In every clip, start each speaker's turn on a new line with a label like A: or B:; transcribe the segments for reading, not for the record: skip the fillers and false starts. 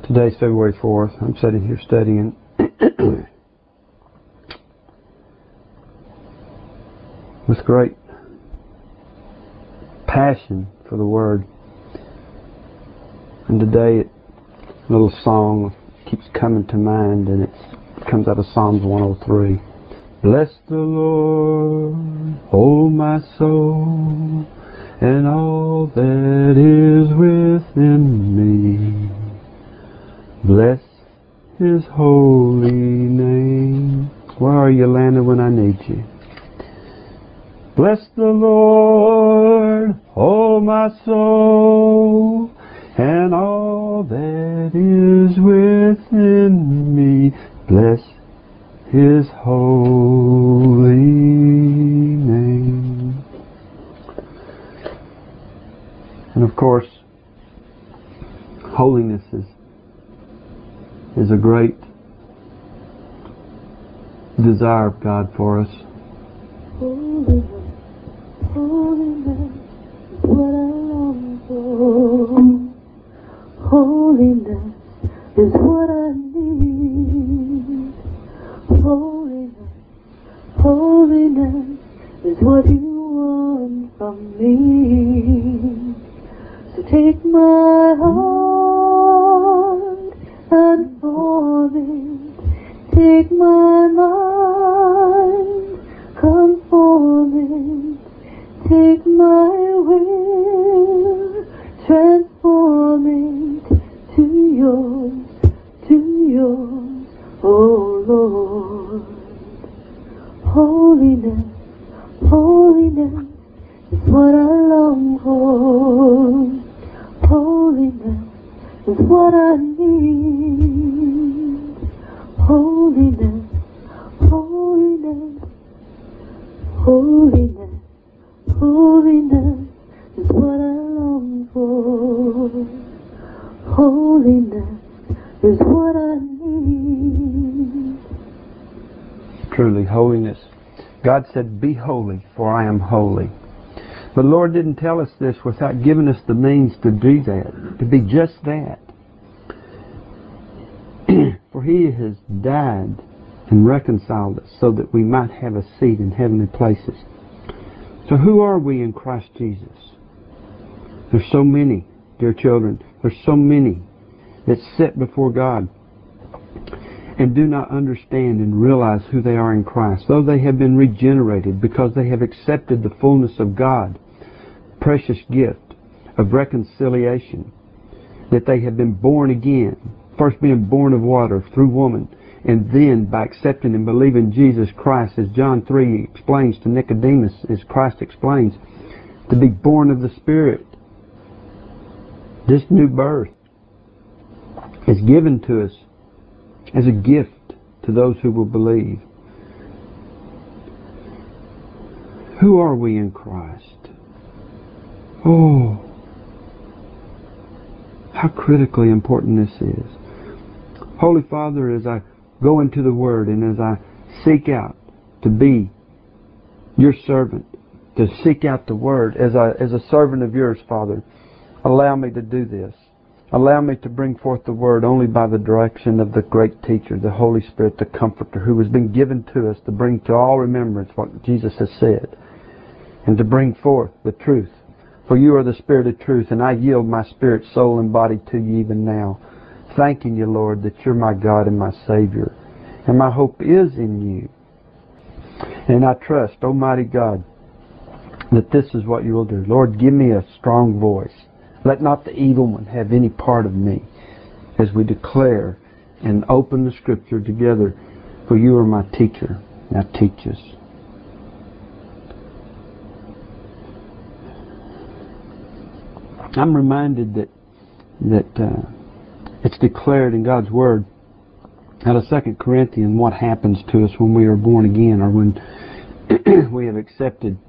A: Today's February 4th. I'm sitting here studying with great passion for the Word. And today, a little song keeps coming to mind, and it comes out of Psalms 103. Bless the Lord, O my soul, and all that is within me. Bless His holy name. Where are you, Lana, when I need you? Bless the Lord, O my soul, and all that is within me. Bless His holy name. And of course, holiness is a great desire of God for us.
B: Holiness, holiness is what I long for. Holiness is what I need. Holiness, holiness is what you want from me. So take my heart and form it. Take my mind, conform it. Take my will, transform it to yours, oh Lord. Holiness, holiness is what I long for. Holiness is what I need. Holiness, holiness, holiness, holiness is what I long for. Holiness is what I need.
A: Truly, holiness. God said, be holy, for I am holy. But the Lord didn't tell us this without giving us the means to do that, to be just that. For He has died and reconciled us so that we might have a seat in heavenly places. So who are we in Christ Jesus? There's so many, dear children, there's so many that sit before God and do not understand and realize who they are in Christ, though they have been regenerated because they have accepted the fullness of God, precious gift of reconciliation, that they have been born again, first being born of water through woman, and then by accepting and believing Jesus Christ, as John 3 explains to Nicodemus, as Christ explains, to be born of the Spirit. This new birth is given to us as a gift to those who will believe. Who are we in Christ? Oh, how critically important this is. Holy Father, as I go into the Word and as I seek out to be your servant, to seek out the Word as a servant of yours, Father, allow me to do this. Allow me to bring forth the Word only by the direction of the great teacher, the Holy Spirit, the Comforter, who has been given to us to bring to all remembrance what Jesus has said, and to bring forth the truth. For you are the Spirit of truth, and I yield my spirit, soul, and body to you even now, thanking you, Lord, that you're my God and my Savior, and my hope is in you. And I trust, Almighty God, that this is what you will do. Lord, give me a strong voice. Let not the evil one have any part of me as we declare and open the Scripture together, for you are my teacher. Now teach us. I'm reminded that it's declared in God's Word out of 2 Corinthians what happens to us when we are born again, or when we have accepted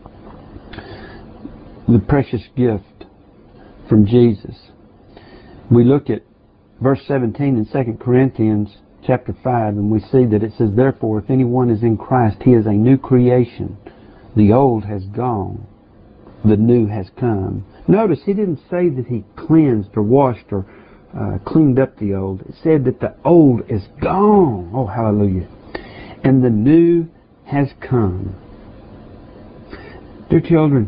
A: the precious gift from Jesus. We look at verse 17 in 2 Corinthians chapter 5, and we see that it says, therefore, if anyone is in Christ, he is a new creation. The old has gone, the new has come. Notice he didn't say that he cleansed or washed or cleaned up the old. It said that the old is gone. Oh, hallelujah. And the new has come. Dear children,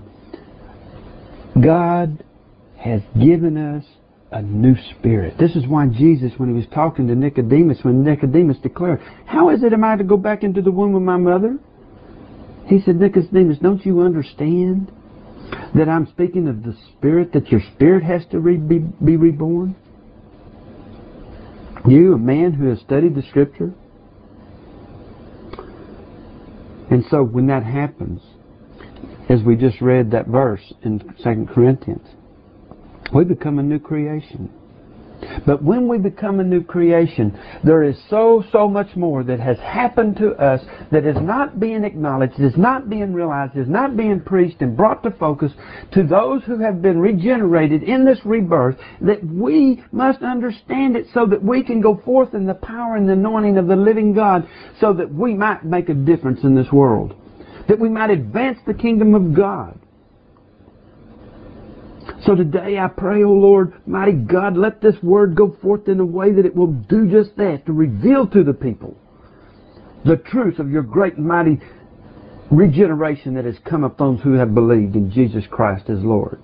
A: God has given us a new spirit. This is why Jesus, when he was talking to Nicodemus, when Nicodemus declared, how is it am I to go back into the womb of my mother? He said, Nicodemus, don't you understand that I'm speaking of the spirit, that your spirit has to be reborn? You, a man who has studied the Scripture? And so when that happens, as we just read that verse in 2 Corinthians, we become a new creation. But when we become a new creation, there is so much more that has happened to us that is not being acknowledged, is not being realized, is not being preached and brought to focus to those who have been regenerated in this rebirth, that we must understand it so that we can go forth in the power and the anointing of the living God, so that we might make a difference in this world, that we might advance the kingdom of God. So today I pray, O Lord, mighty God, let this word go forth in a way that it will do just that, to reveal to the people the truth of your great and mighty regeneration that has come upon those who have believed in Jesus Christ as Lord.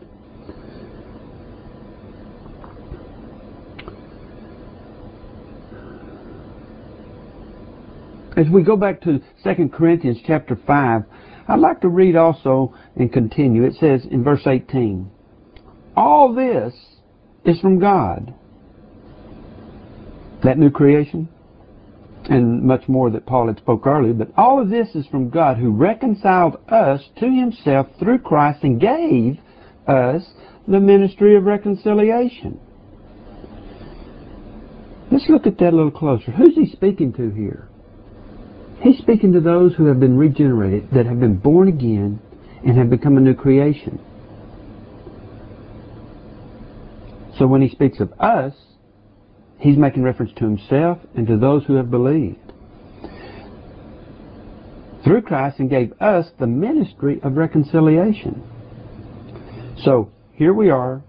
A: As we go back to 2 Corinthians chapter 5, I'd like to read also and continue. It says in verse 18, all this is from God. That new creation, and much more that Paul had spoke earlier, but all of this is from God, who reconciled us to himself through Christ and gave us the ministry of reconciliation. Let's look at that a little closer. Who's he speaking to here? He's speaking to those who have been regenerated, that have been born again, and have become a new creation. So when he speaks of us, he's making reference to himself and to those who have believed. Through Christ, and gave us the ministry of reconciliation. So here we are.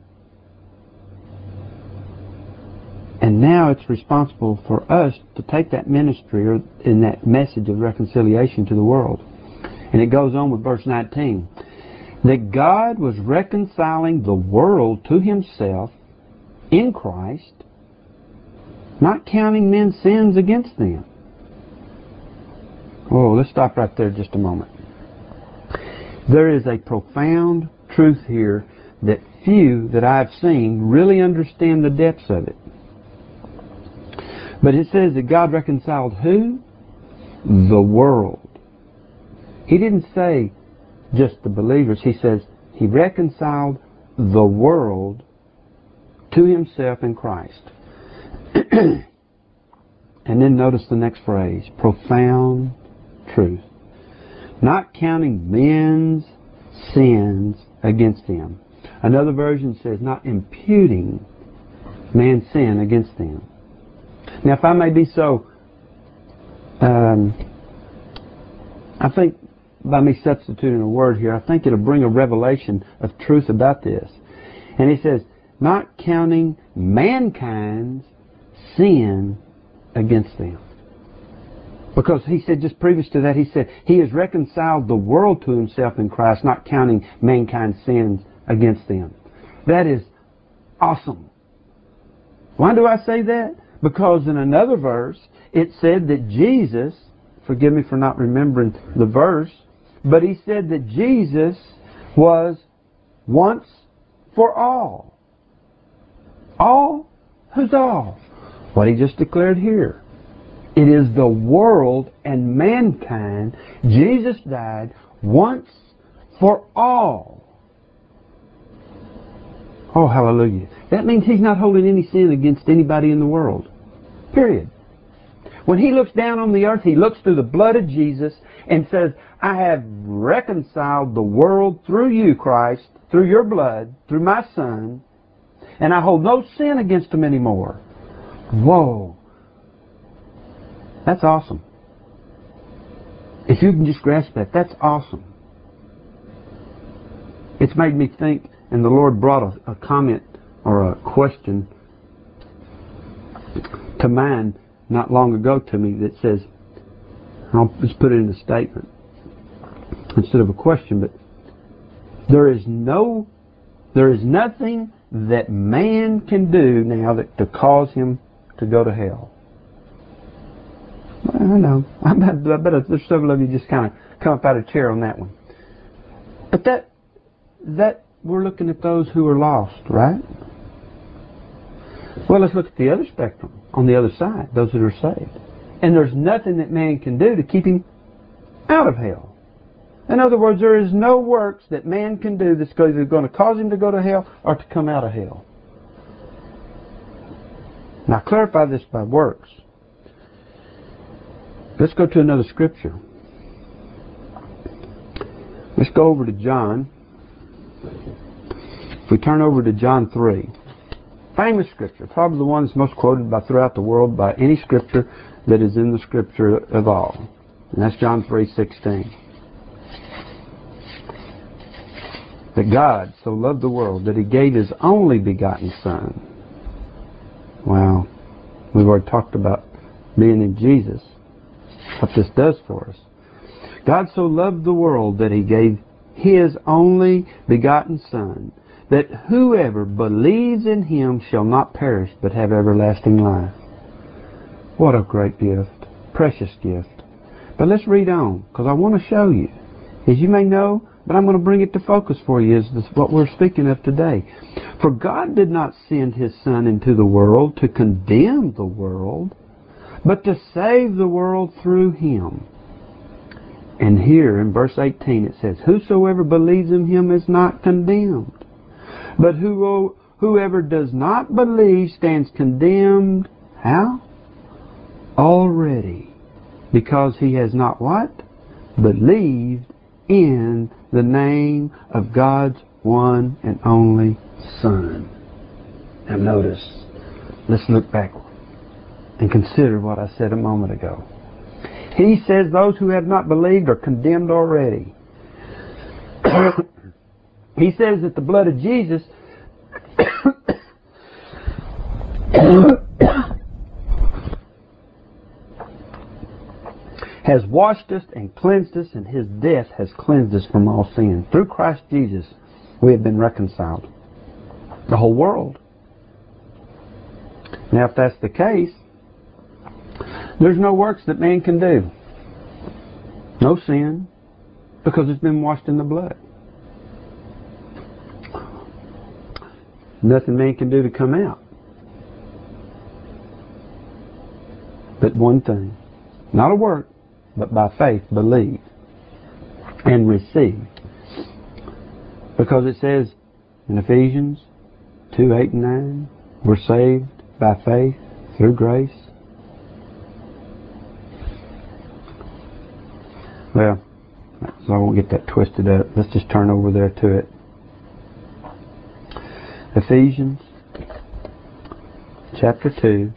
A: And now it's responsible for us to take that ministry, or in that message of reconciliation, to the world. And it goes on with verse 19. That God was reconciling the world to himself in Christ, not counting men's sins against them. Oh, let's stop right there just a moment. There is a profound truth here that few that I've seen really understand the depths of it. But it says that God reconciled who? The world. He didn't say just the believers. He says he reconciled the world to himself in Christ. And then notice the next phrase, profound truth. Not counting men's sins against them. Another version says not imputing man's sin against them. Now, if I may be so, I think by me substituting a word here, I think it'll bring a revelation of truth about this. And he says, not counting mankind's sin against them. Because he said just previous to that, he said, he has reconciled the world to himself in Christ, not counting mankind's sins against them. That is awesome. Why do I say that? Because in another verse, it said that Jesus, forgive me for not remembering the verse, but he said that Jesus was once for all. All? Who's all? What he just declared here. It is the world and mankind. Jesus died once for all. Oh, hallelujah. That means he's not holding any sin against anybody in the world. Period. When he looks down on the earth, he looks through the blood of Jesus and says, I have reconciled the world through you, Christ, through your blood, through my Son, and I hold no sin against them anymore. Whoa. That's awesome. If you can just grasp that, that's awesome. It's made me think, and the Lord brought a comment or a question to mind not long ago to me that says, I'll just put it in a statement instead of a question, but there is nothing that man can do now to cause him to go to hell. I know. I bet there's several of you just kind of come up out of chair on that one. But that we're looking at those who are lost, right? Well, let's look at the other spectrum, on the other side, those that are saved. And there's nothing that man can do to keep him out of hell. In other words, there is no works that man can do that's either going to cause him to go to hell or to come out of hell. Now, clarify this by works. Let's go to another scripture. Let's go over to John. If we turn over to John 3, famous scripture, probably the one that's most quoted throughout the world by any scripture that is in the scripture of all. And that's John 3:16. That God so loved the world that He gave His only begotten Son. Wow. We've already talked about being in Jesus, what this does for us. God so loved the world that He gave His only begotten Son, that whoever believes in Him shall not perish but have everlasting life. What a great gift. Precious gift. But let's read on, because I want to show you. As you may know, but I'm going to bring it to focus for you, is what we're speaking of today. For God did not send His Son into the world to condemn the world, but to save the world through Him. And here in verse 18 it says, whosoever believes in Him is not condemned. But whoever does not believe stands condemned. How? Already. Because he has not what? Believed in the name of God's one and only Son. Now notice, let's look back and consider what I said a moment ago. He says those who have not believed are condemned already. He says that the blood of Jesus has washed us and cleansed us, and His death has cleansed us from all sin. Through Christ Jesus, we have been reconciled. The whole world. Now, if that's the case, there's no works that man can do. No sin, because it's been washed in the blood. Nothing man can do to come out. But one thing. Not a work, but by faith believe and receive. Because it says in Ephesians 2:8-9, we're saved by faith through grace. Well, so I won't get that twisted up. Let's just turn over there to it. Ephesians chapter 2,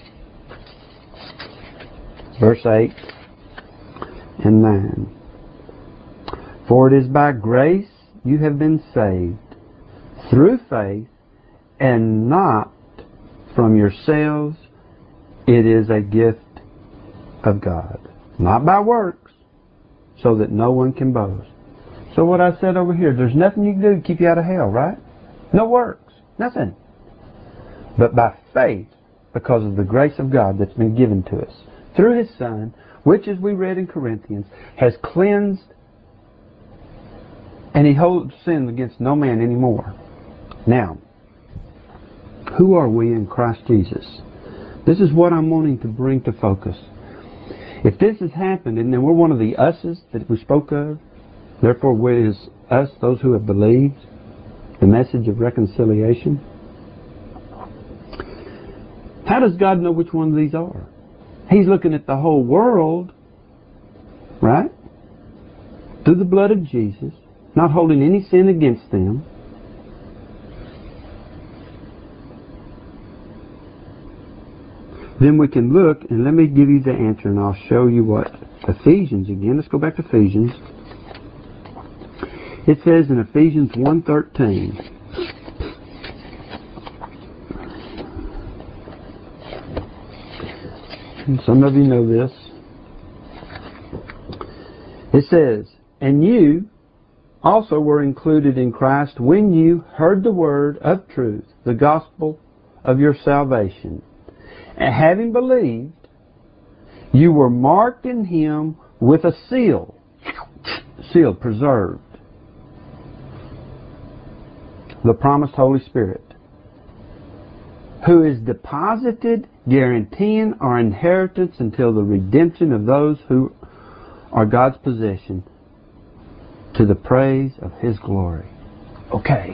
A: verse 8 and 9. For it is by grace you have been saved, through faith, and not from yourselves. It is a gift of God, not by works, so that no one can boast. So what I said over here, there's nothing you can do to keep you out of hell, right? No works, nothing. But by faith, because of the grace of God that's been given to us through His Son, which, as we read in Corinthians, has cleansed, and He holds sin against no man anymore. Now, who are we in Christ Jesus? This is what I'm wanting to bring to focus. If this has happened, and then we're one of the us's that we spoke of, therefore we as us, those who have believed the message of reconciliation, how does God know which one of these are? He's looking at the whole world, right? Through the blood of Jesus, not holding any sin against them. Then we can look, and let me give you the answer, and I'll show you what Ephesians again. Let's go back to Ephesians. It says in Ephesians 1:13. Some of you know this. It says, and you also were included in Christ when you heard the word of truth, the gospel of your salvation. And having believed, you were marked in Him with a seal. Sealed, preserved. The promised Holy Spirit, who is deposited, guaranteeing our inheritance until the redemption of those who are God's possession, to the praise of His glory. Okay.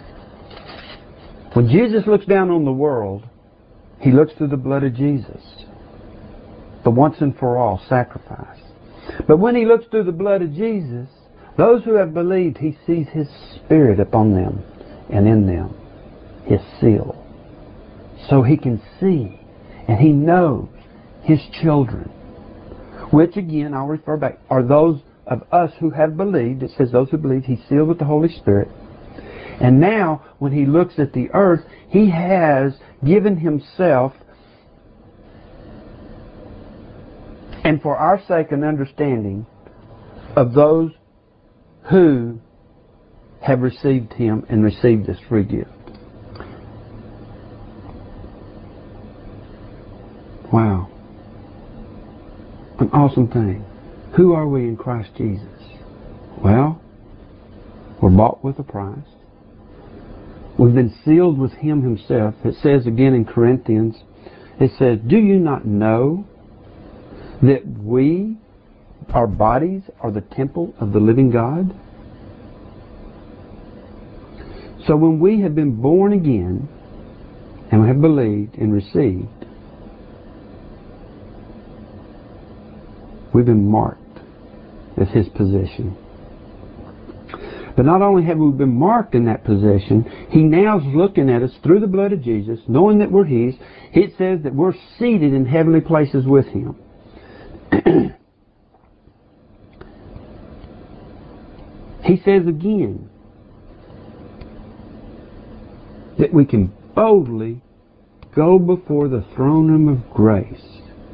A: When Jesus looks down on the world, He looks through the blood of Jesus, the once and for all sacrifice. But when He looks through the blood of Jesus, those who have believed, He sees His Spirit upon them and in them, His seal. So He can see and He knows His children, which again, I'll refer back, are those of us who have believed. It says those who believe, He's sealed with the Holy Spirit. And now, when He looks at the earth, He has given Himself, and for our sake, an understanding of those who have received Him and received this free gift. Wow. An awesome thing. Who are we in Christ Jesus? Well, we're bought with a price. We've been sealed with Him Himself. It says again in Corinthians, it says, do you not know that we, our bodies, are the temple of the living God? So when we have been born again, and we have believed and received, we've been marked as His possession. But not only have we been marked in that possession, He now is looking at us through the blood of Jesus, knowing that we're His. It says that we're seated in heavenly places with Him. He says again that we can boldly go before the throne room of grace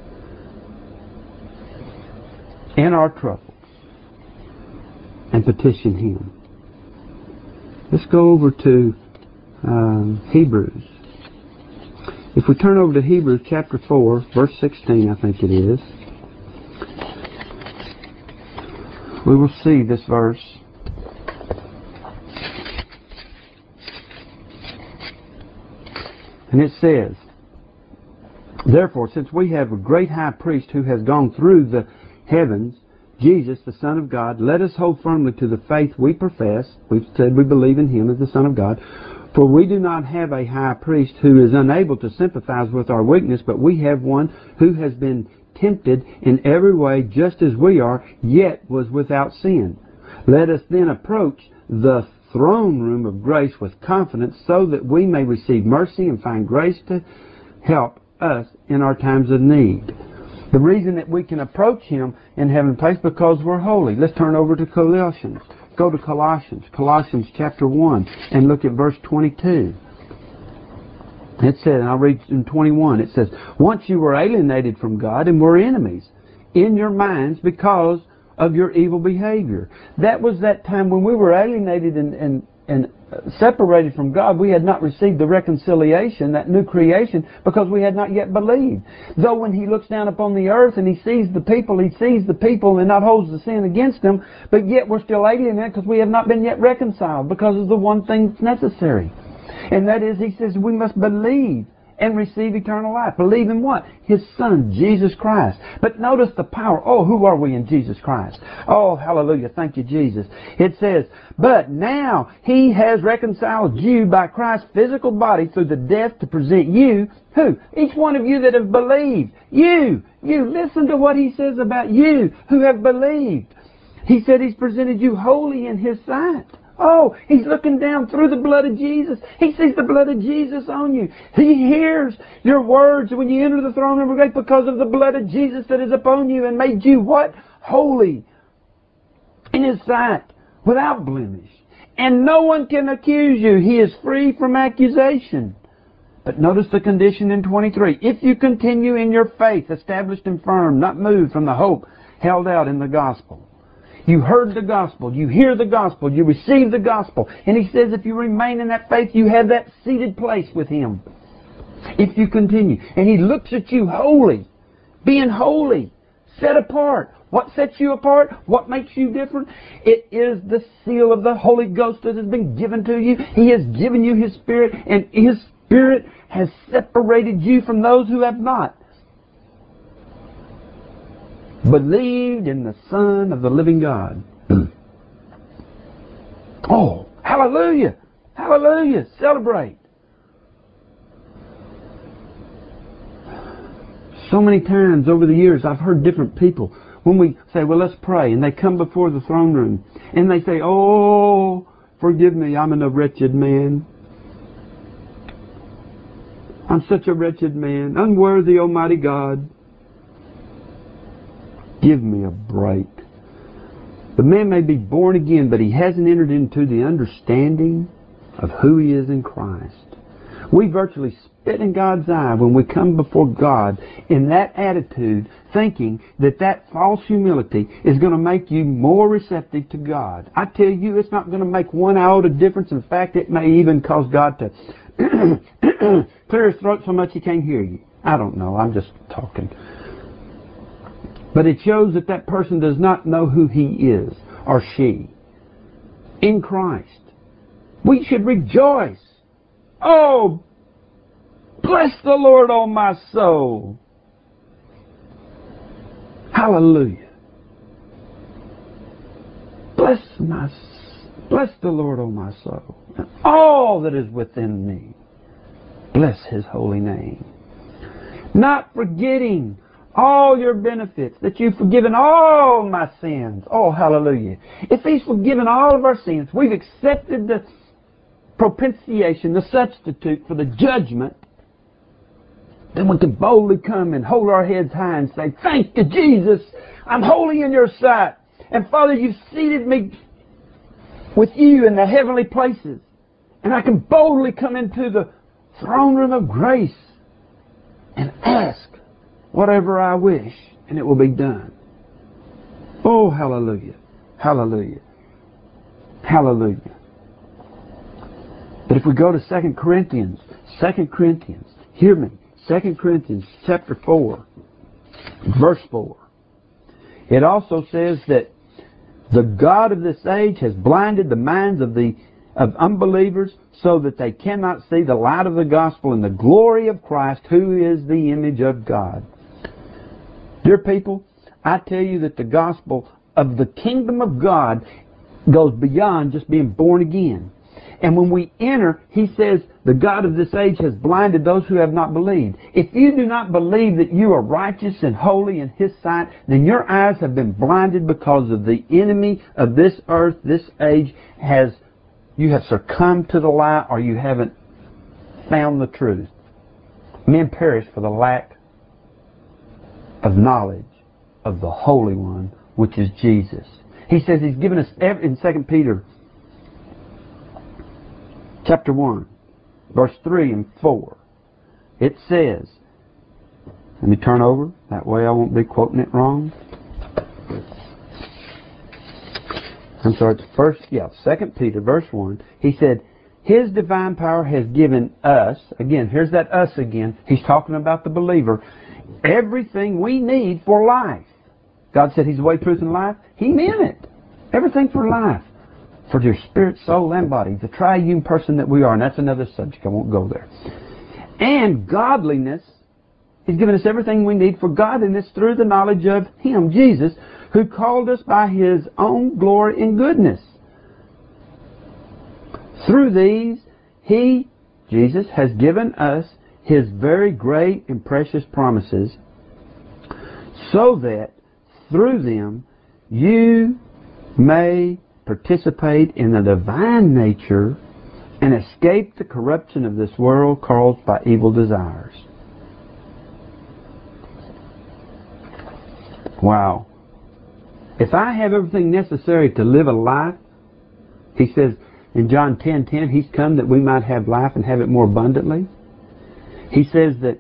A: in our troubles and petition Him. Let's go over to Hebrews. If we turn over to Hebrews chapter 4, verse 16, I think it is, we will see this verse. And it says, therefore, since we have a great high priest who has gone through the heavens, Jesus, the Son of God, let us hold firmly to the faith we profess. We've said we believe in Him as the Son of God. For we do not have a high priest who is unable to sympathize with our weakness, but we have one who has been tempted in every way just as we are, yet was without sin. Let us then approach the throne room of grace with confidence, so that we may receive mercy and find grace to help us in our times of need. The reason that we can approach Him in heavenly place, because we're holy. Let's turn over to Colossians. Go to Colossians. Colossians chapter 1 and look at verse 22. It says, and I'll read in 21, it says, once you were alienated from God and were enemies in your minds because of your evil behavior. That was that time when we were alienated and separated from God. We had not received the reconciliation, that new creation, because we had not yet believed. Though when He looks down upon the earth and He sees the people and not holds the sin against them, but yet we're still alienated because we have not been yet reconciled because of the one thing that's necessary. And that is, He says, we must believe and receive eternal life. Believe in what? His Son, Jesus Christ. But notice the power. Oh, who are we in Jesus Christ? Oh, hallelujah. Thank you, Jesus. It says, but now He has reconciled you by Christ's physical body through the death to present you, who? Each one of you that have believed. You, listen to what He says about you who have believed. He said He's presented you holy in His sight. Oh, He's looking down through the blood of Jesus. He sees the blood of Jesus on you. He hears your words when you enter the throne room of grace because of the blood of Jesus that is upon you and made you what? Holy in His sight, without blemish. And no one can accuse you. He is free from accusation. But notice the condition in 23. If you continue in your faith, established and firm, not moved from the hope held out in the gospel. You heard the gospel. You hear the gospel. You receive the gospel. And he says if you remain in that faith, you have that seated place with him. If you continue. And he looks at you holy. Being holy. Set apart. What sets you apart? What makes you different? It is the seal of the Holy Ghost that has been given to you. He has given you His Spirit, and His Spirit has separated you from those who have not believed in the Son of the living God. Oh, hallelujah! Hallelujah! Celebrate! So many times over the years I've heard different people, when we say, well, let's pray, and they come before the throne room, and they say, oh, forgive me, I'm a wretched man. I'm such a wretched man, unworthy, Almighty God. Give me a break. The man may be born again, but he hasn't entered into the understanding of who he is in Christ. We virtually spit in God's eye when we come before God in that attitude, thinking that that false humility is going to make you more receptive to God. I tell you, it's not going to make one iota difference. In fact, it may even cause God to clear his throat so much he can't hear you. I don't know. I'm just talking. But it shows that that person does not know who he is or she in Christ. We should rejoice. Oh, bless the Lord, oh my soul. Hallelujah. Bless the Lord, oh my soul, and all that is within me. Bless His holy name. Not forgetting all your benefits, that you've forgiven all my sins. Oh, hallelujah. If He's forgiven all of our sins, we've accepted the propitiation, the substitute for the judgment, then we can boldly come and hold our heads high and say, thank you, Jesus. I'm holy in your sight. And Father, you've seated me with you in the heavenly places. And I can boldly come into the throne room of grace and ask whatever I wish, and it will be done. Oh, hallelujah. Hallelujah. Hallelujah. But if we go to 2 Corinthians, hear me, 2 Corinthians chapter 4, verse 4. It also says that the God of this age has blinded the minds of unbelievers so that they cannot see the light of the gospel and the glory of Christ, who is the image of God. Dear people, I tell you that the gospel of the kingdom of God goes beyond just being born again. And when we enter, he says, the God of this age has blinded those who have not believed. If you do not believe that you are righteous and holy in His sight, then your eyes have been blinded because of the enemy of this earth, this age. You have succumbed to the lie, or you haven't found the truth. Men perish for the lack of knowledge of the Holy One, which is Jesus. He says He's given us, in 2 Peter chapter 1, verse 3 and 4, it says, let me turn over, that way I won't be quoting it wrong. I'm sorry, it's 2 Peter verse 1. He said, His divine power has given us, again, here's that us again, he's talking about the believer, everything we need for life. God said He's the way, truth, and life. He meant it. Everything for life. For your spirit, soul, and body. The triune person that we are. And that's another subject. I won't go there. And godliness. He's given us everything we need for godliness through the knowledge of Him, Jesus, who called us by His own glory and goodness. Through these, He, Jesus, has given us His very great and precious promises, so that through them you may participate in the divine nature and escape the corruption of this world caused by evil desires. Wow. If I have everything necessary to live a life, He says in John 10:10, He's come that we might have life and have it more abundantly. He says that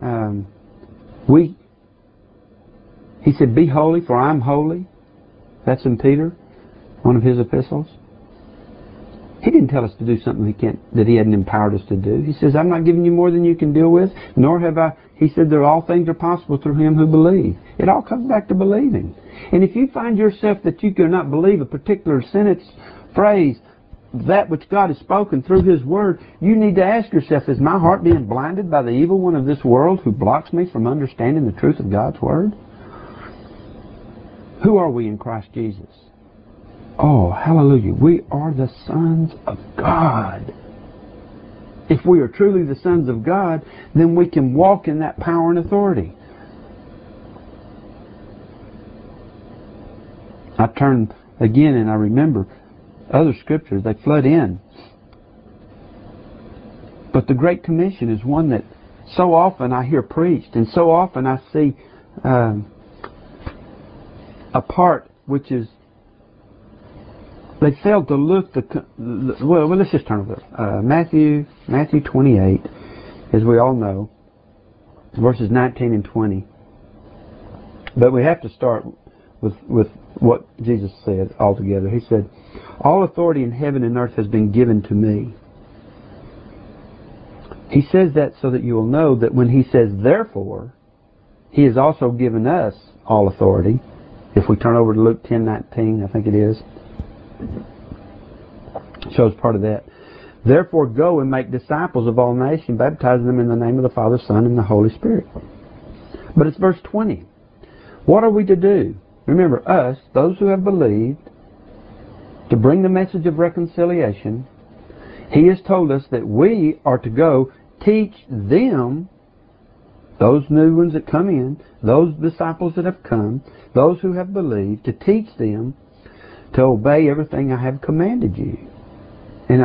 A: he said, be holy, for I'm holy. That's in Peter, one of his epistles. He didn't tell us to do something that he hadn't empowered us to do. He says, I'm not giving you more than you can deal with, nor have I. He said that all things are possible through him who believes. It all comes back to believing. And if you find yourself that you cannot believe a particular sentence, phrase, that which God has spoken through His Word, you need to ask yourself, is my heart being blinded by the evil one of this world who blocks me from understanding the truth of God's Word? Who are we in Christ Jesus? Oh, hallelujah. We are the sons of God. If we are truly the sons of God, then we can walk in that power and authority. I turn again and I remember other scriptures. They flood in. But the Great Commission is one that so often I hear preached, and so often I see a part which is, they failed to look well, let's just turn over. Matthew 28, as we all know, verses 19 and 20. But we have to start with what Jesus said altogether. He said, all authority in heaven and earth has been given to me. He says that so that you will know that when He says therefore, He has also given us all authority. If we turn over to Luke 10:19, I think it is, shows part of that. Therefore go and make disciples of all nations, baptizing them in the name of the Father, Son, and the Holy Spirit. But it's verse 20. What are we to do? Remember, us, those who have believed, to bring the message of reconciliation. He has told us that we are to go teach them, those new ones that come in, those disciples that have come, those who have believed, to teach them to obey everything I have commanded you. And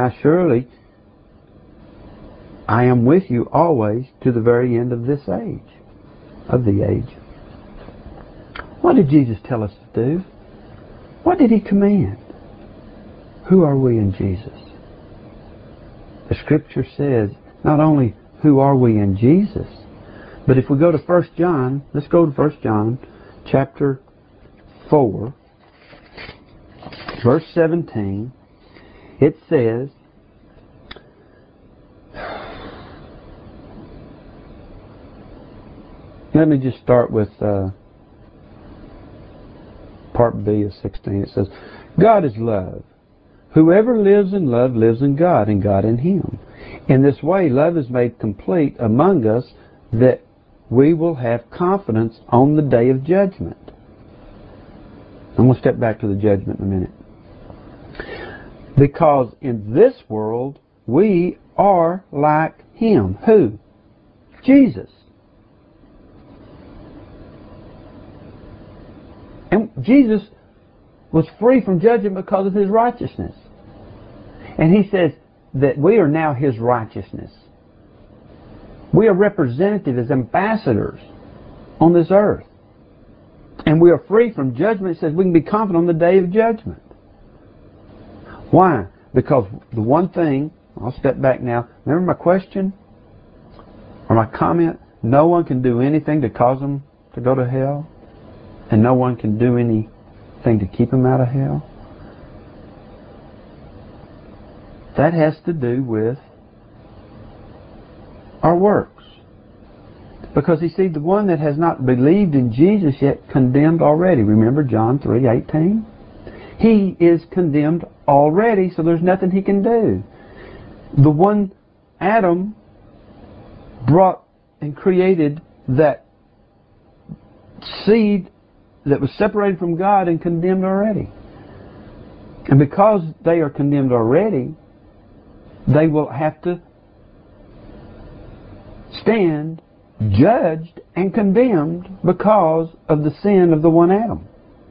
A: I am with you always to the very end of this age, of the age. What did Jesus tell us to do? What did He command? Who are we in Jesus? The Scripture says not only who are we in Jesus, but if we go to 1 John, let's go to 1 John chapter 4, verse 17. It says, let me just start with part B of 16. It says, God is love. Whoever lives in love lives in God, and God in him. In this way, love is made complete among us, that we will have confidence on the day of judgment. I'm going to step back to the judgment in a minute. Because in this world, we are like Him. Who? Jesus. And Jesus was free from judgment because of His righteousness. And He says that we are now His righteousness. We are representatives as ambassadors on this earth. And we are free from judgment. It says we can be confident on the day of judgment. Why? Because the one thing, I'll step back now. Remember my question? Or my comment? No one can do anything to cause them to go to hell. And no one can do anything to keep them out of hell. That has to do with our works. Because you see, the one that has not believed in Jesus yet, condemned already. Remember John 3:18? He is condemned already, so there's nothing he can do. The one, Adam, brought and created that seed that was separated from God and condemned already. And because they are condemned already, they will have to stand judged and condemned because of the sin of the one Adam.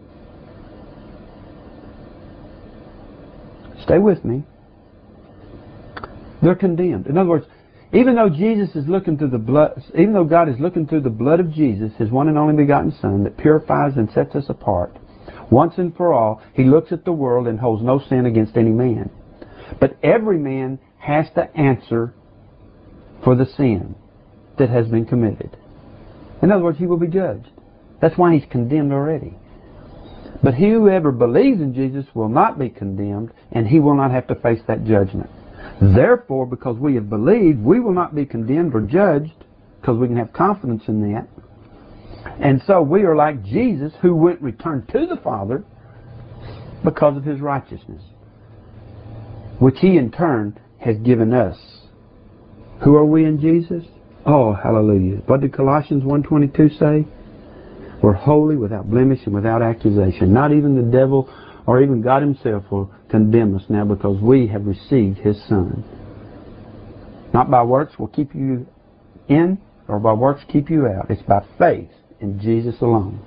A: Stay with me. They're condemned. In other words, even though Jesus is looking through the blood, even though God is looking through the blood of Jesus, His one and only begotten Son, that purifies and sets us apart, once and for all, He looks at the world and holds no sin against any man. But every man has to answer for the sin. that has been committed. In other words, he will be judged. That's why he's condemned already. But whoever believes in Jesus will not be condemned, and he will not have to face that judgment. Therefore, because we have believed, we will not be condemned or judged, because we can have confidence in that. And so we are like Jesus, who went returned to the Father because of his righteousness, which he in turn has given us. Who are we in Jesus? Oh, hallelujah. What did Colossians 1:22 say? We're holy, without blemish, and without accusation. Not even the devil or even God himself will condemn us now, because we have received his Son. Not by works will keep you in, or by works keep you out. It's by faith in Jesus alone.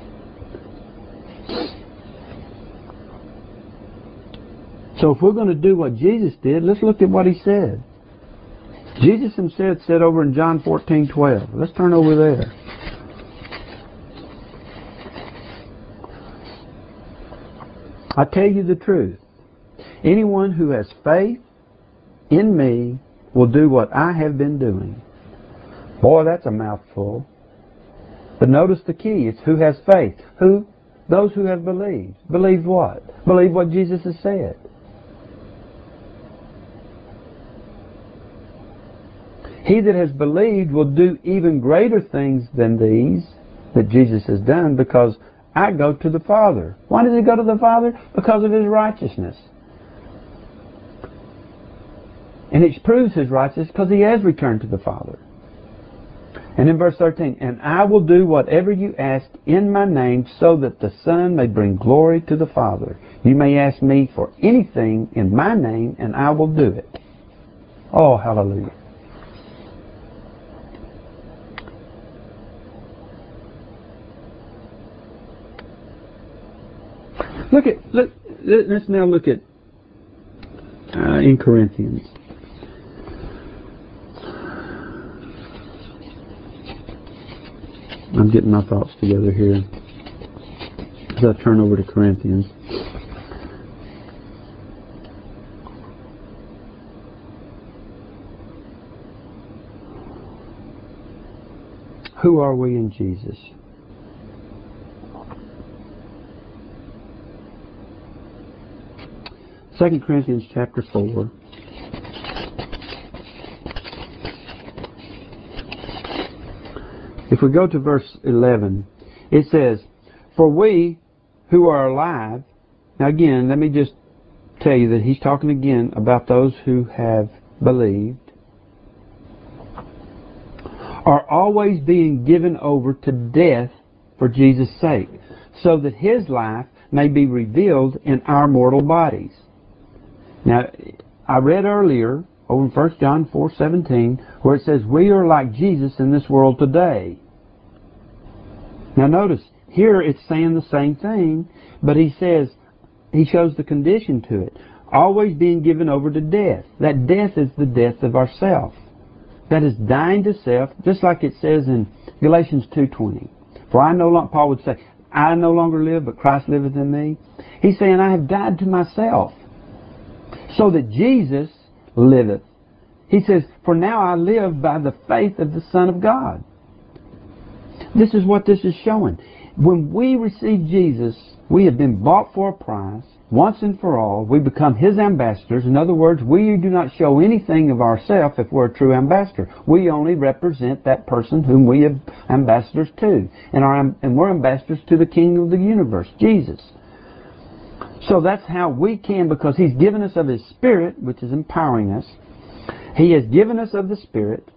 A: So if we're going to do what Jesus did, let's look at what he said. Jesus himself said over in John 14:12. Let's turn over there. I tell you the truth. Anyone who has faith in me will do what I have been doing. Boy, that's a mouthful. But notice the key. It's who has faith. Who? Those who have believed. Believed what? Believe what Jesus has said. He that has believed will do even greater things than these that Jesus has done, because I go to the Father. Why does he go to the Father? Because of his righteousness. And it proves his righteousness because he has returned to the Father. And in verse 13, and I will do whatever you ask in my name, so that the Son may bring glory to the Father. You may ask me for anything in my name, and I will do it. Oh, hallelujah. Let's now look at in Corinthians. I'm getting my thoughts together here as I turn over to Corinthians. Who are we in Jesus? 2 Corinthians chapter 4. If we go to verse 11, it says, for we who are alive, now again, let me just tell you that he's talking again about those who have believed, are always being given over to death for Jesus' sake, so that his life may be revealed in our mortal bodies. Now, I read earlier, over in 1 John 4:17, where it says, we are like Jesus in this world today. Now notice, here it's saying the same thing, but he says, he shows the condition to it. Always being given over to death. That death is the death of ourself. That is dying to self, just like it says in Galatians 2:20. For I no longer, Paul would say, I no longer live, but Christ liveth in me. He's saying, I have died to myself, so that Jesus liveth. He says, for now I live by the faith of the Son of God. This is what this is showing. When we receive Jesus, we have been bought for a price, once and for all. We become his ambassadors. In other words, we do not show anything of ourselves if we're a true ambassador. We only represent that person whom we are ambassadors to. And we're ambassadors to the King of the universe, Jesus. So that's how we can, because he's given us of his Spirit, which is empowering us. He has given us of the Spirit,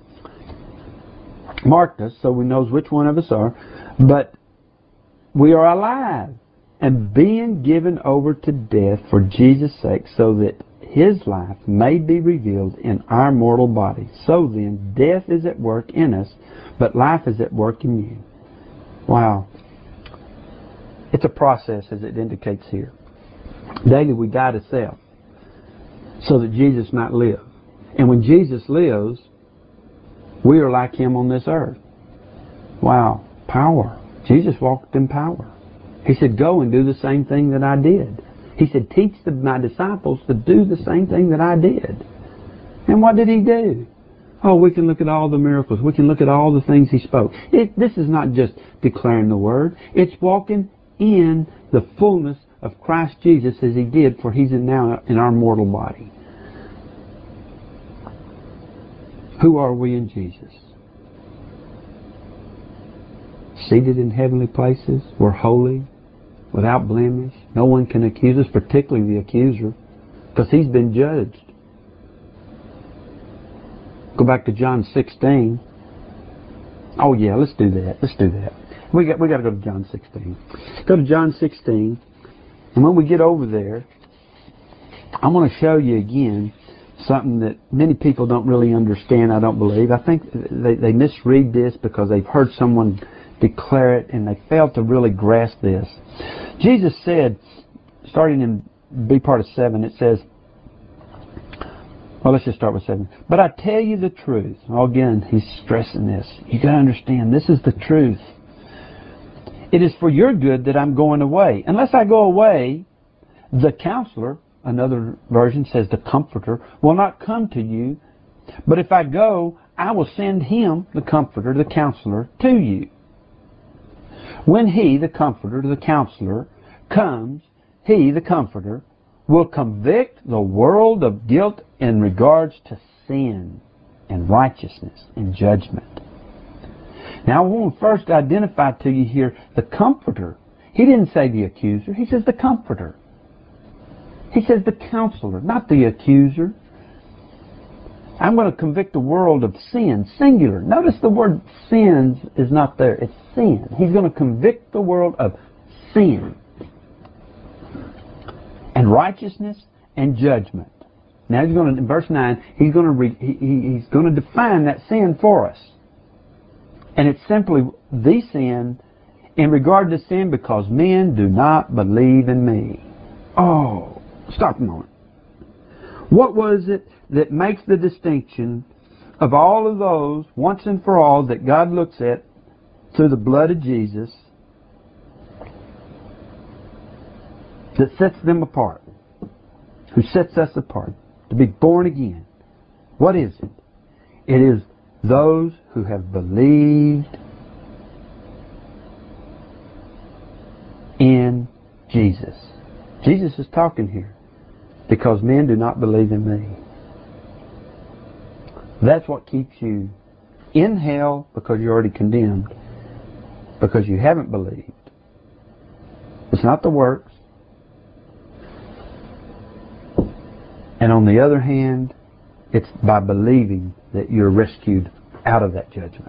A: marked us so we knows which one of us are, but we are alive and being given over to death for Jesus' sake, so that his life may be revealed in our mortal body. So then, death is at work in us, but life is at work in you. Wow. It's a process, as it indicates here. Daily we die to self, so that Jesus might live. And when Jesus lives, we are like him on this earth. Wow. Power. Jesus walked in power. He said, go and do the same thing that I did. He said, teach my disciples to do the same thing that I did. And what did he do? Oh, we can look at all the miracles. We can look at all the things He spoke. This is not just declaring the Word. It's walking in the fullness of Christ Jesus as He did, for He's now in our mortal body. Who are we in Jesus? Seated in heavenly places. We're holy, without blemish. No one can accuse us, particularly the accuser, because he's been judged. Go back to John 16. Oh yeah, let's do that. We got to go to John 16. Go to John 16, and when we get over there, I want to show you again something that many people don't really understand, I don't believe. I think they misread this because they've heard someone declare it and they fail to really grasp this. Jesus said, starting in B part of 7, it says, well, let's just start with 7. But I tell you the truth. Oh, again, he's stressing this. You got to understand, this is the truth. It is for your good that I'm going away. Unless I go away, the Counselor, another version says the Comforter, will not come to you. But if I go, I will send Him, the Comforter, the Counselor, to you. When He, the Comforter, the Counselor, comes, He, the Comforter, will convict the world of guilt in regards to sin and righteousness and judgment. Now I want to first identify to you here the Comforter. He didn't say the accuser. He says the Comforter. He says the Counselor, not the accuser. I'm going to convict the world of sin, singular. Notice the word sins is not there. It's sin. He's going to convict the world of sin and righteousness and judgment. Now he's going to, in verse 9, he's going to define that sin for us. And it's simply the sin in regard to sin because men do not believe in me. Oh, stop a moment. What was it that makes the distinction of all of those, once and for all, that God looks at through the blood of Jesus, that sets them apart, who sets us apart, to be born again? What is it? It is those who have believed in Jesus. Jesus is talking here. Because men do not believe in me. That's what keeps you in hell, because you're already condemned. Because you haven't believed. It's not the works. And on the other hand, it's by believing that you're rescued out of that judgment.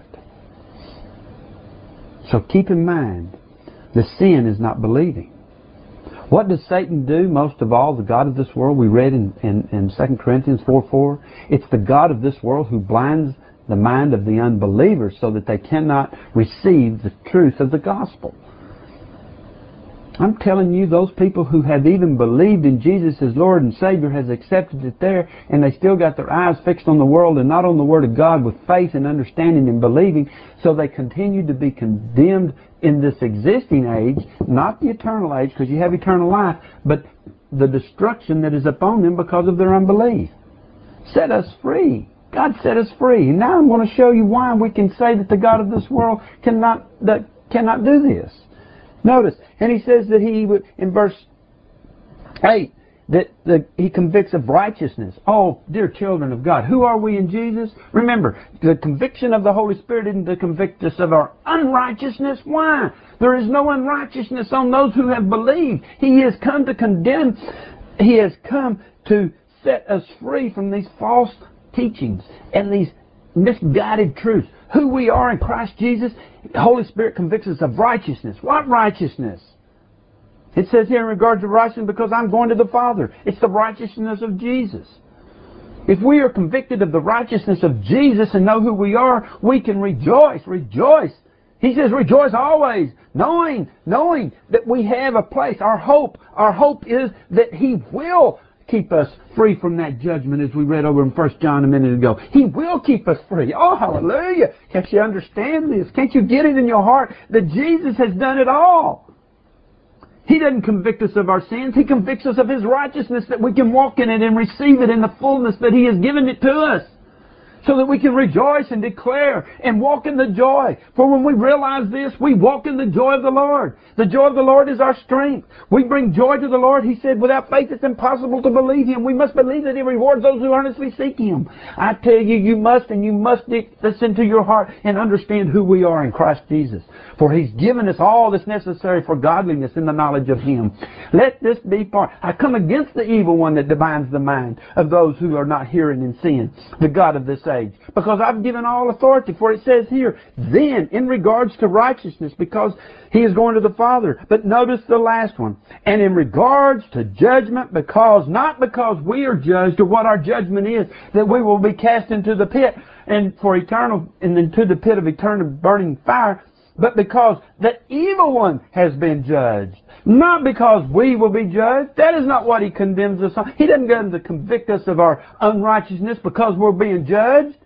A: So keep in mind, the sin is not believing. What does Satan do most of all, the god of this world? We read in 2 Corinthians 4:4. It's the god of this world who blinds the mind of the unbelievers so that they cannot receive the truth of the gospel. I'm telling you, those people who have even believed in Jesus as Lord and Savior has accepted it there, and they still got their eyes fixed on the world and not on the Word of God with faith and understanding and believing, so they continue to be condemned in this existing age, not the eternal age, because you have eternal life, but the destruction that is upon them because of their unbelief. Set us free. God set us free. And now I'm going to show you why we can say that the God of this world cannot do this. Notice, and he says that he would, in verse 8, that he convicts of righteousness. Oh, dear children of God, who are we in Jesus? Remember, the conviction of the Holy Spirit isn't to convict us of our unrighteousness. Why? There is no unrighteousness on those who have believed. He has come to condemn. He has come to set us free from these false teachings and these misguided truths. Who we are in Christ Jesus, the Holy Spirit convicts us of righteousness. What righteousness? It says here in regard to righteousness, because I'm going to the Father. It's the righteousness of Jesus. If we are convicted of the righteousness of Jesus and know who we are, we can rejoice. Rejoice. He says rejoice always, knowing that we have a place. Our hope is that He will keep us free from that judgment, as we read over in 1 John a minute ago. He will keep us free. Oh, hallelujah. Can't you understand this? Can't you get it in your heart that Jesus has done it all? He doesn't convict us of our sins. He convicts us of His righteousness that we can walk in it and receive it in the fullness that He has given it to us. so that we can rejoice and declare and walk in the joy. For when we realize this, we walk in the joy of the Lord. The joy of the Lord is our strength. We bring joy to the Lord. He said, without faith it's impossible to believe Him. We must believe that He rewards those who earnestly seek Him. I tell you, you must get this into your heart and understand who we are in Christ Jesus. For He's given us all that's necessary for godliness in the knowledge of Him. Let this be part. I come against the evil one that divides the mind of those who are not hearing and seeing, the God of this age. Because I've given all authority, for it says here, then, in regards to righteousness, because He is going to the Father. But notice the last one. And in regards to judgment, not because we are judged or what our judgment is, that we will be cast into the pit and into the pit of eternal burning fire, but because the evil one has been judged. Not because we will be judged. That is not what He condemns us on. He doesn't come to convict us of our unrighteousness because we're being judged.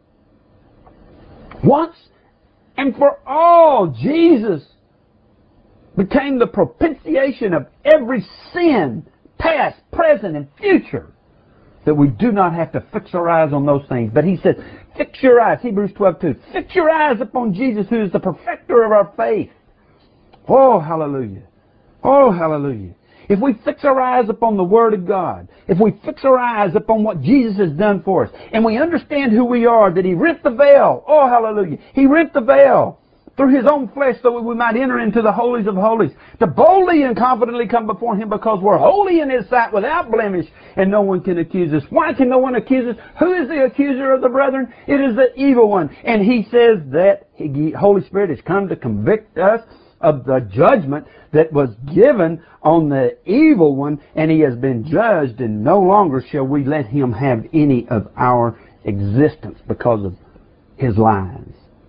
A: Once and for all, Jesus became the propitiation of every sin, past, present, and future, that we do not have to fix our eyes on those things. But He said, fix your eyes, Hebrews 12:2. Fix your eyes upon Jesus, who is the perfecter of our faith. Oh, hallelujah. Oh, hallelujah. If we fix our eyes upon the Word of God, if we fix our eyes upon what Jesus has done for us, and we understand who we are, that He rent the veil. Oh, hallelujah. He rent the veil through His own flesh so that we might enter into the holies of holies, to boldly and confidently come before Him, because we're holy in His sight, without blemish, and no one can accuse us. Why can no one accuse us? Who is the accuser of the brethren? It is the evil one. And He says that the Holy Spirit has come to convict us of the judgment that was given on the evil one, and he has been judged, and no longer shall we let him have any of our existence because of his lies.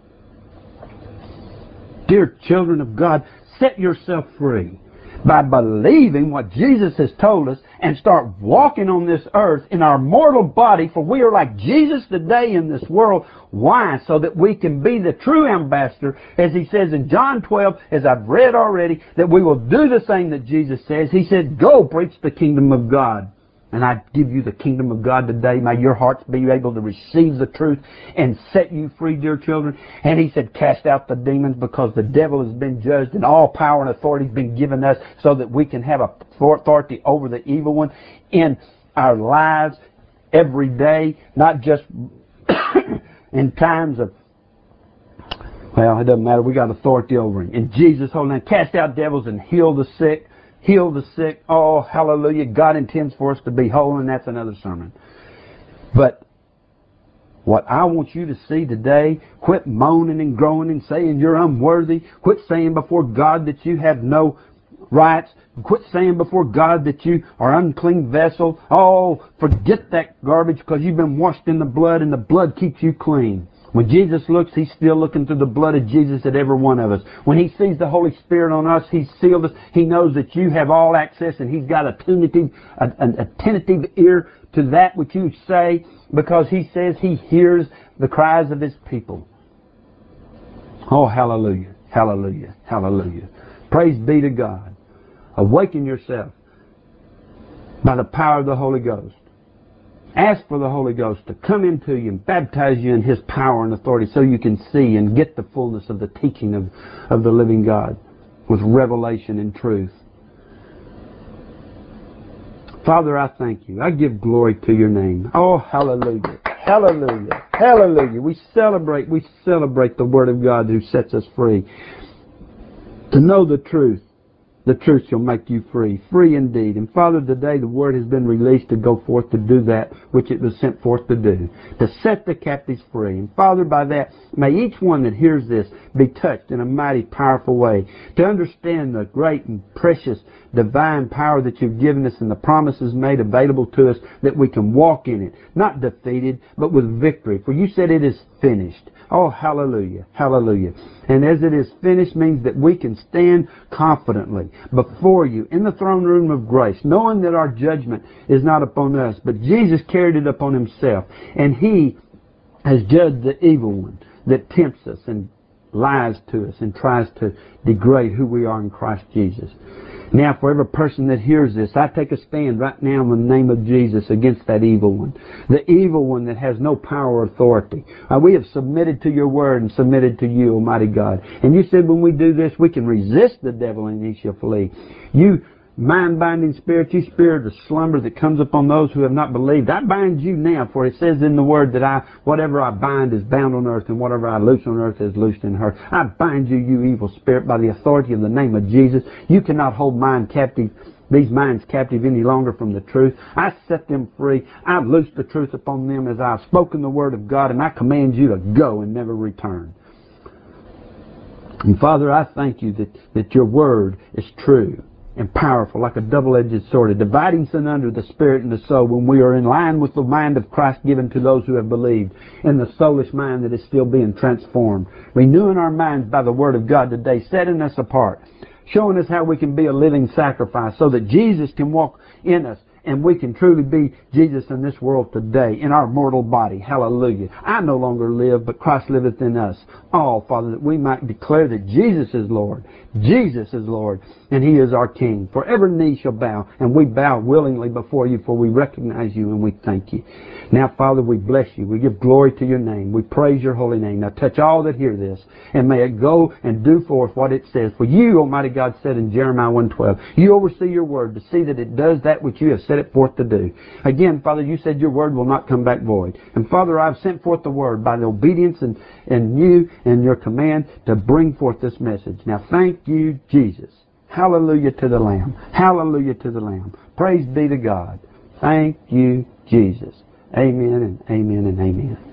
A: Dear children of God, set yourself free by believing what Jesus has told us and start walking on this earth in our mortal body, for we are like Jesus today in this world. Why? So that we can be the true ambassador, as he says in John 12, as I've read already, that we will do the same that Jesus says. He said, go preach the kingdom of God. And I give you the kingdom of God today. May your hearts be able to receive the truth and set you free, dear children. And he said, cast out the demons, because the devil has been judged and all power and authority has been given us so that we can have authority over the evil one in our lives every day, not just in times of, well, it doesn't matter. We got authority over him. In Jesus' holy name, cast out devils and heal the sick. Heal the sick. Oh, hallelujah. God intends for us to be whole, and that's another sermon. But what I want you to see today, quit moaning and groaning and saying you're unworthy. Quit saying before God that you have no rights. Quit saying before God that you are an unclean vessel. Oh, forget that garbage, because you've been washed in the blood, and the blood keeps you clean. When Jesus looks, He's still looking through the blood of Jesus at every one of us. When He sees the Holy Spirit on us, He's sealed us. He knows that you have all access, and He's got a tentative ear to that which you say, because He says He hears the cries of His people. Oh, hallelujah, hallelujah, hallelujah. Praise be to God. Awaken yourself by the power of the Holy Ghost. Ask for the Holy Ghost to come into you and baptize you in His power and authority, so you can see and get the fullness of the teaching of the living God with revelation and truth. Father, I thank you. I give glory to your name. Oh, hallelujah. Hallelujah. Hallelujah. We celebrate the Word of God who sets us free. To know the truth. The truth shall make you free. Free indeed. And Father, today the Word has been released to go forth to do that which it was sent forth to do. To set the captives free. And Father, by that, may each one that hears this be touched in a mighty, powerful way. To understand the great and precious divine power that you've given us and the promises made available to us, that we can walk in it. Not defeated, but with victory. For you said it is finished. Oh, hallelujah, hallelujah. And as it is finished means that we can stand confidently before you in the throne room of grace, knowing that our judgment is not upon us, but Jesus carried it upon Himself. And He has judged the evil one that tempts us and lies to us and tries to degrade who we are in Christ Jesus. Now, for every person that hears this, I take a stand right now in the name of Jesus against that evil one. The evil one that has no power or authority. We have submitted to your word and submitted to you, Almighty God. And you said when we do this, we can resist the devil and he shall flee. You mind-binding spirit, you spirit of slumber that comes upon those who have not believed, I bind you now, for it says in the word that whatever I bind is bound on earth, and whatever I loose on earth is loosed in heaven. I bind you, you evil spirit, by the authority of the name of Jesus. You cannot hold these minds captive any longer from the truth. I set them free. I've loosed the truth upon them as I've spoken the word of God, and I command you to go and never return. And Father, I thank you that your word is true and powerful, like a double-edged sword, dividing asunder the spirit and the soul, when we are in line with the mind of Christ given to those who have believed, and the soulish mind that is still being transformed. Renewing our minds by the word of God today, setting us apart, showing us how we can be a living sacrifice so that Jesus can walk in us, and we can truly be Jesus in this world today, in our mortal body. Hallelujah. I no longer live, but Christ liveth in us. All, Father, that we might declare that Jesus is Lord. Jesus is Lord, and He is our King. For every knee shall bow, and we bow willingly before you, for we recognize you and we thank you. Now, Father, we bless you. We give glory to your name. We praise your holy name. Now touch all that hear this, and may it go and do forth what it says. For you, Almighty God, said in Jeremiah 1:12, you oversee your word to see that it does that which you have set it forth to do. Again, Father, you said your word will not come back void. And Father, I've sent forth the word by the obedience and you and your command to bring forth this message. Now thank you, Jesus. Hallelujah to the Lamb. Hallelujah to the Lamb. Praise be to God. Thank you, Jesus. Amen and amen and amen.